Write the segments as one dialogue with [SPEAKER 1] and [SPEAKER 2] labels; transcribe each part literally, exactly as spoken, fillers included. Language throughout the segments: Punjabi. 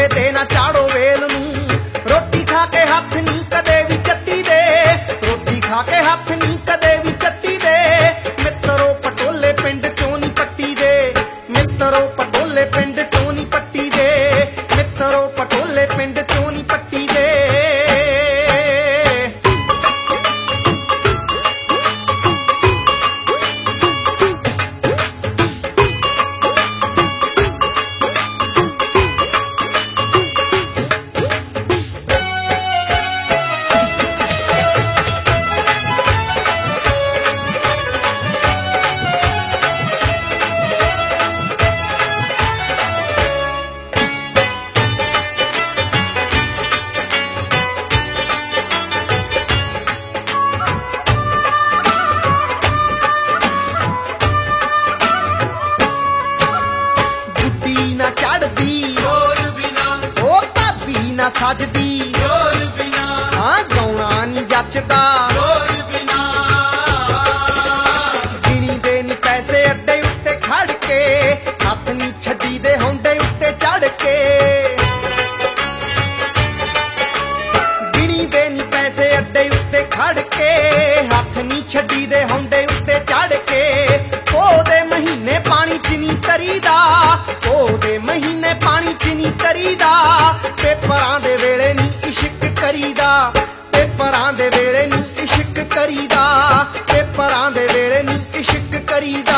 [SPEAKER 1] ਖੰਬੇ ਤੇ ਨਾ ਚਾੜੋ ਵੇਲ ਨੂੰ। ਰੋਟੀ ਖਾ ਕੇ ਹੱਥ ਨੀ ਕਦੇ ਵੀ ਚੱਟੀ ਦੇ, ਰੋਟੀ ਖਾ ਕੇ ਹੱਥ ਨੀ ਕਦੇ ਵੀ ਚੱਟੀ ਦੇ। ਮਿੱਤਰੋ ਪਟੋਲੇ ਪਿੰਡ ਚੋਂ ਨੀ ਪੱਟੀ ਦੇ, ਮਿੱਤਰੋ ਪਟੋਲੇ ਪਿੰਡ ਚੋਂ ਨੀ ਪੱਟੀ ਦੇ, ਮਿੱਤਰੋ ਪਟੋਲੇ ਪਿੰਡ ਚੋਂ ਨੀ ਪੱਟੀ ਦੇ। ਚੜਦੀ ਹੋਰ ਬਿਨਾ ਉਹ ਭਾਬੀ ਨਾ ਸੱਜਦੀ ਹੋਰ ਬਿਨਾ, ਹਾਂ ਗਾਉਣਾ ਨੀ ਜੱਚਦਾ ਹੋਰ ਬਿਨਾ। ਗਿਣੀ ਦੇ ਨੀ ਪੈਸੇ ਅੱਡੇ ਉੱਤੇ ਖੜ ਕੇ, ਹੱਥ ਨੀ ਛੱਡੀ ਦੇ ਹੁੰਦੇ ਉੱਤੇ ਚੜ ਕੇ। ਗਿਣੀ ਦੇ ਨੀ ਪੈਸੇ ਅੱਡੇ ਉੱਤੇ ਖੜ ਕੇ, ਹੱਥ ਨੀ ਛੱਡੀ ਦੇ ਹੁੰਦੇ ਉੱਤੇ ਚੜ ਕੇ। ਉਹਦੇ ਮਹੀਨੇ ਪਾਣੀ ਚ ਨੀ ਤਰੀਦਾ, ਉਹਦੇ ਮਹੀਨੇ ਪਾਣੀ ਚ ਨੀ ਤਰੀਦਾ। ਪੇਪਰਾਂ ਦੇ ਵੇਲੇ ਨੀ ਇਸ਼ਕ ਕਰੀਦਾ, ਪੇਪਰਾਂ ਦੇ ਵੇਲੇ ਨੀ ਇਸ਼ਕ ਕਰੀਦਾ, ਪੇਪਰਾਂ ਦੇ ਵੇਲੇ ਨੀ ਇਸ਼ਕ ਕਰੀਦਾ।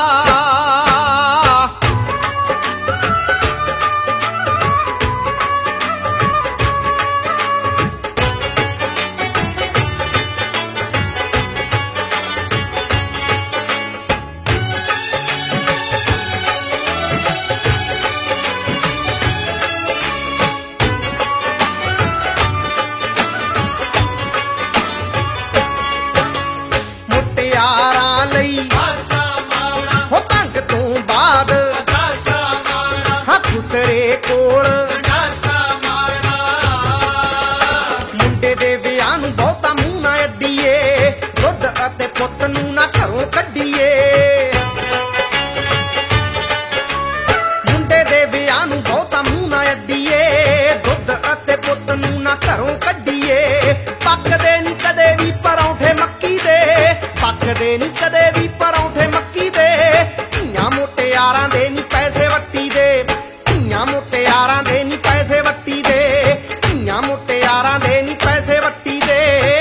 [SPEAKER 1] ਮੁਟਿਆਰਾਂ ਲਈ ਹੋ ਤੰਗ ਤੋਂ ਬਾਅਦ ਹਾਂ ਖੁਸਰੇ ਕੋਲ ਮੁੰਡੇ ਦੇ ਵਿਆਹ ਨੂੰ ਬਹੁਤਾ ਮੂੰਹ ਨਾ ਅੱਡੀਏ, ਦੁੱਧ ਅਤੇ ਪੁੱਤ ਨੂੰ ਨਾ ਘਰੋਂ ਕੱਢੀਏ। ਮੁੰਡੇ ਦੇ ਵਿਆਹ ਨੂੰ ਬਹੁਤਾ ਮੂੰਹ ਨਾ ਅੱਡੀਏ, ਦੁੱਧ ਅਤੇ ਪੁੱਤ ਨੂੰ ਨਾ ਘਰੋਂ ਕੱਢੀਏ। ਪੱਕਦੇ ਨੀ ਕਦੇ ਵੀ ਪਰੌਂਠੇ ਮੱਕੀ ਦੇ, ਪੱਕਦੇ ਨੀ ਕਦੇ ਵੀ ਪਰੌਂਠੇ ਮੱਕੀ ਦੇ। ਧੀਆਂ ਮੁਟਿਆਰਾਂ ਦੇ ਨੀ ਪੈਸੇ ਵੱਟੀ ਦੇ, ਧੀਆਂ ਮੁਟਿਆਰਾਂ ਦੇ ਨੀ ਪੈਸੇ ਵੱਟੀ ਦੇ, ਧੀਆਂ ਮੁਟਿਆਰਾਂ ਦੇ ਨੀ ਪੈਸੇ ਵੱਟੀ ਦੇ।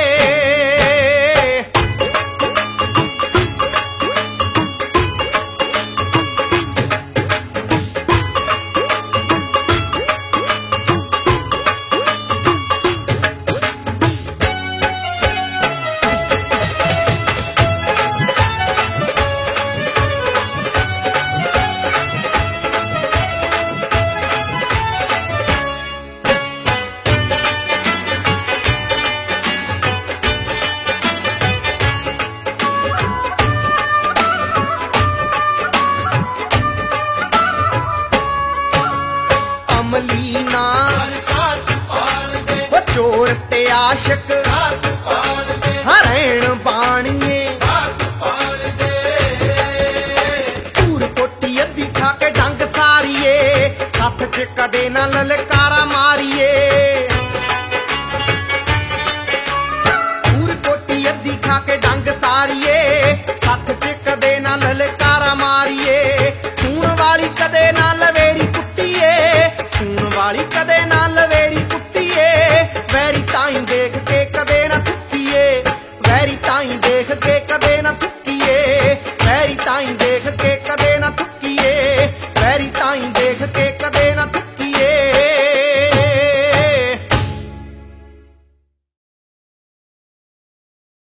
[SPEAKER 1] ਅਮਲੀ ਨਾ ਉਹ ਚੋਰ ਤੇ ਆਸ਼ਕ ਹਰੈਣ ਬਾਣੀਏ। ਧੂਰ ਕੋਟੀ ਅੱਧੀ ਖਾ ਕੇ ਡੰਗ ਸਾਰੀਏ, ਸੱਥ ਚ ਕਦੇ ਨਾ ਲਲਕਾਰਾ ਮਾਰੀਏ। ਧੂਰ ਕੋਟੀ ਅੱਧੀ ਖਾ ਕੇ ਡੰਗ ਸਾਰੀਏ, ਸੱਥ ਚ ਕਦੇ ਨਾ ਲਲਕਾਰਾ